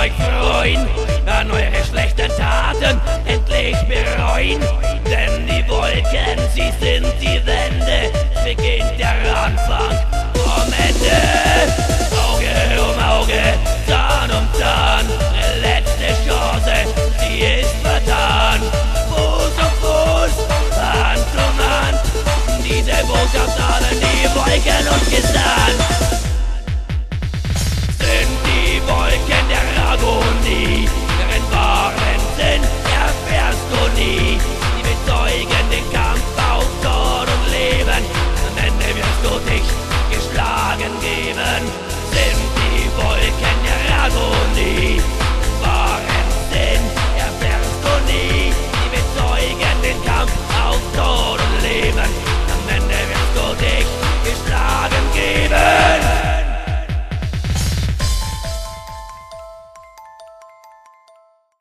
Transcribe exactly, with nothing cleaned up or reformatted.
euch freuen, an eure schlechten Taten endlich bereuen. Denn die Wolken, sie sind die Wände, beginnt der Anfang vom Ende. Auge um Auge, Zahn um Zahn, letzte Chance, sie ist vertan. Fuß um Fuß, Hand um Hand, diese Botschaft allen die Wolken uns gesandt. Sind die Wolken der Agonie, deren wahren Sinn erfährst du nie. Sie bezeugen den Kampf auf Tod und Leben, am Ende wirst du dich geschlagen geben.